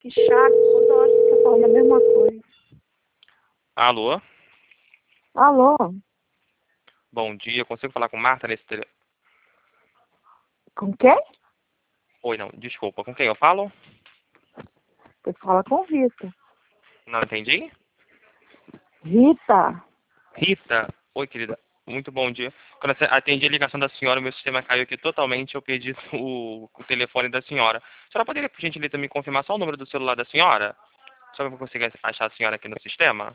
Que chato, toda hora fica falando a mesma coisa. Alô? Alô? Bom dia, consigo falar com Marta nesse telefone? Com quem? Oi, não, desculpa, com quem eu falo? Você fala com Rita. Não entendi? Rita? Rita? Oi, querida, muito bom dia. Quando eu atendi a ligação da senhora, meu sistema caiu aqui totalmente, eu perdi o telefone da senhora. A senhora poderia, por gentileza, me confirmar só o número do celular da senhora? Só para eu conseguir achar a senhora aqui no sistema?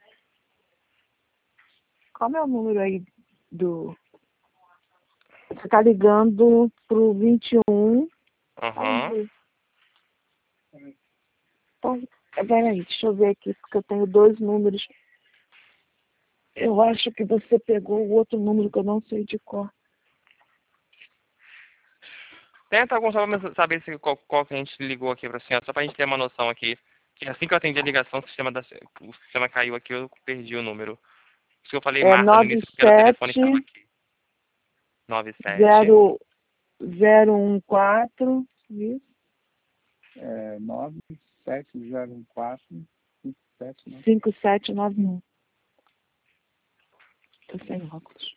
Qual é o número aí do... Você tá ligando pro 21. Aham. Tá, peraí, deixa eu ver aqui, porque eu tenho dois números. Eu acho que você pegou o outro número que eu não sei de cor. Tenta algum só pra saber se, qual que a gente ligou aqui pra senhora, só pra gente ter uma noção aqui. Que assim que eu atendi a ligação, o sistema caiu aqui, eu perdi o número. Por isso que eu falei É Marta no início, porque era o telefone que estava 97 aqui. 97. 014, isso? 5791. Tô sem óculos.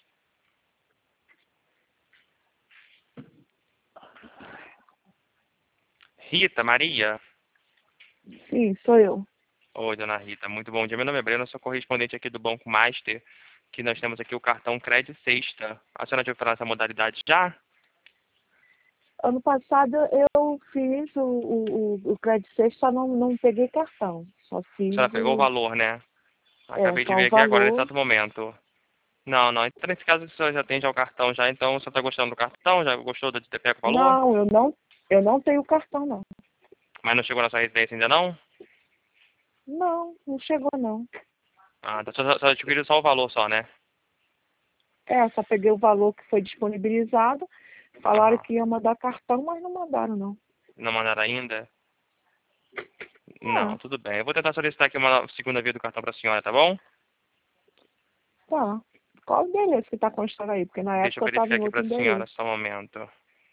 Rita, Maria? Sim, sou eu. Oi, dona Rita, muito bom dia. Meu nome é Breno, eu sou correspondente aqui do Banco Master, que nós temos aqui o cartão Credit Sexta. A senhora já ouviu falar nessa modalidade já? Ano passado eu fiz o Credit Safe, só não peguei cartão. Só A senhora fiz pegou o valor, né? Acabei de só o ver aqui agora, nesse valor. exato momento. Não, não. Então, nesse caso, o senhor já tem já o cartão já, então o senhor está gostando do cartão? Já gostou de ter pego o valor? Não, eu não tenho cartão, não. Mas não chegou na sua residência ainda não? Não, não chegou, não. Ah, então só adquiriu só o valor só, né? Só peguei o valor que foi disponibilizado. Falaram Aham. que ia mandar cartão, mas não mandaram, não. Não mandaram ainda? Ah, Não, tudo bem. Eu vou tentar solicitar aqui uma segunda via do cartão para a senhora, tá bom? tá. Qual o endereço que tá constando aí? Porque na Deixa eu época eu estava verificar em aqui para outro a senhora, endereço. só um momento.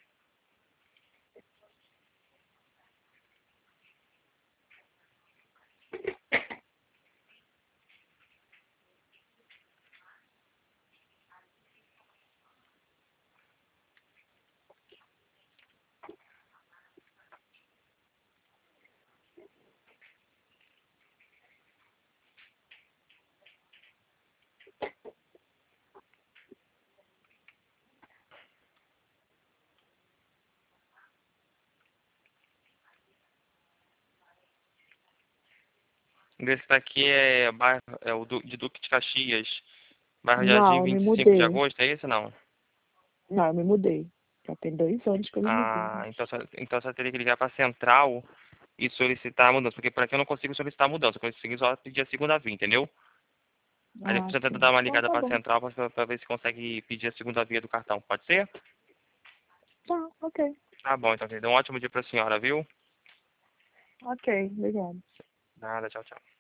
O endereço que tá aqui é, de Duque de Caxias, bairro Jardim Não, eu me 25 de mudei. agosto, é isso ou não? Não, eu me mudei. Já tem 2 anos que eu me mudei. Ah, então só teria que ligar para a central e solicitar a mudança, porque por aqui eu não consigo solicitar a mudança, eu consigo só pedir a segunda via, entendeu? Aí depois Ah, você tenta sim. dar uma Então ligada tá para a bom. central para ver se consegue pedir a segunda via do cartão, pode ser? Tá, ok. Tá bom, então, querido. Um ótimo dia para a senhora, viu? Ok, obrigada. Nada, tchau, tchau.